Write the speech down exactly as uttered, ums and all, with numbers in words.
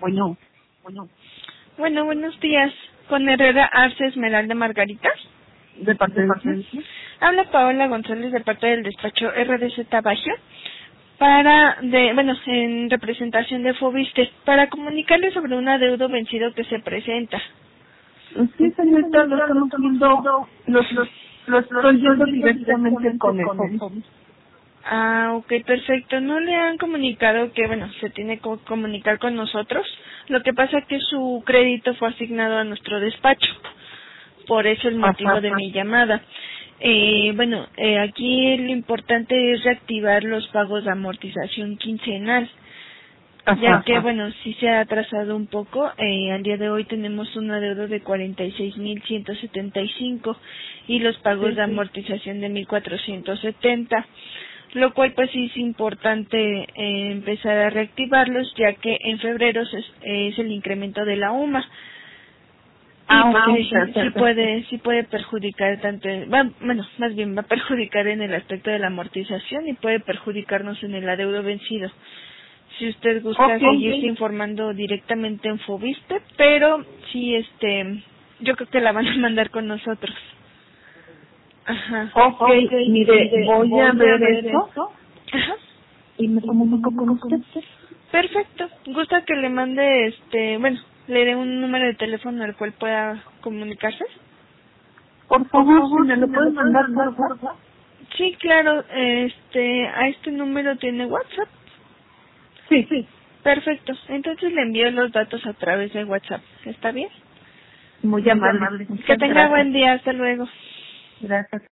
Bueno, bueno. Bueno, buenos días. Con Herrera Arce Esmeralda Margarita. ¿De parte de quién? Habla Paola González de parte del despacho R D Z Bajío para, de, bueno, en representación de Fobiste, para comunicarle sobre un adeudo vencido que se presenta. Sí, señorita, lo estamos viendo, los, los, los estoy viendo directamente con el Fobiste. Ah, ok, perfecto. ¿No le han comunicado que, bueno, se tiene que comunicar con nosotros? Lo que pasa es que su crédito fue asignado a nuestro despacho. Por eso el motivo Ajá. de mi llamada. Eh, bueno, eh, aquí lo importante es reactivar los pagos de amortización quincenal. Ajá, Ya que, ajá. bueno, sí se ha atrasado un poco. Eh, al día de hoy tenemos un adeudo de cuarenta y seis mil ciento setenta y cinco y los pagos Sí, de sí. amortización de mil cuatrocientos setenta. Lo cual pues sí es importante eh, empezar a reactivarlos, ya que en febrero es, es el incremento de la U M A. Y Ah, pues ok, sí, sí perfecto. puede, sí puede perjudicar tanto, va, bueno, más bien va a perjudicar en el aspecto de la amortización y puede perjudicarnos en el adeudo vencido. Si usted gusta Ok, seguirse informando directamente en Fobiste, pero sí, este, yo creo que la van a mandar con nosotros. Ajá. ok, mire, voy a ver eso Ajá. y me comunico con usted. Perfecto. ¿Gusta que le mande, este, bueno, le dé un número de teléfono al cual pueda comunicarse? Por favor, si me lo pueden mandar por WhatsApp. Sí, claro, este, a este número tiene WhatsApp. Sí, sí. Perfecto. Entonces le envío los datos a través de WhatsApp. ¿Está bien? Muy amable. Que Muchas tenga gracias. buen día. Hasta luego. Gracias.